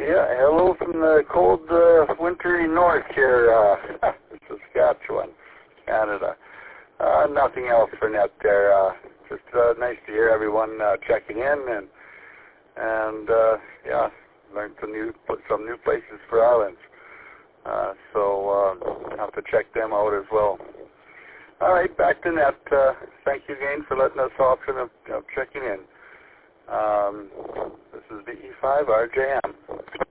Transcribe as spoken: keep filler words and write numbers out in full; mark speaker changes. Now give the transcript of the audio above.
Speaker 1: Yeah, hello from the cold, uh, wintry north here, uh, Saskatchewan, Canada. Uh, nothing else for net there. Uh, just uh, nice to hear everyone uh, checking in, and and uh, yeah, learned some new some new places for islands. Uh, so uh, have to check them out as well. All right, back to net. Uh, thank you again for letting us option of, of checking in. Um, this is the E five R J M.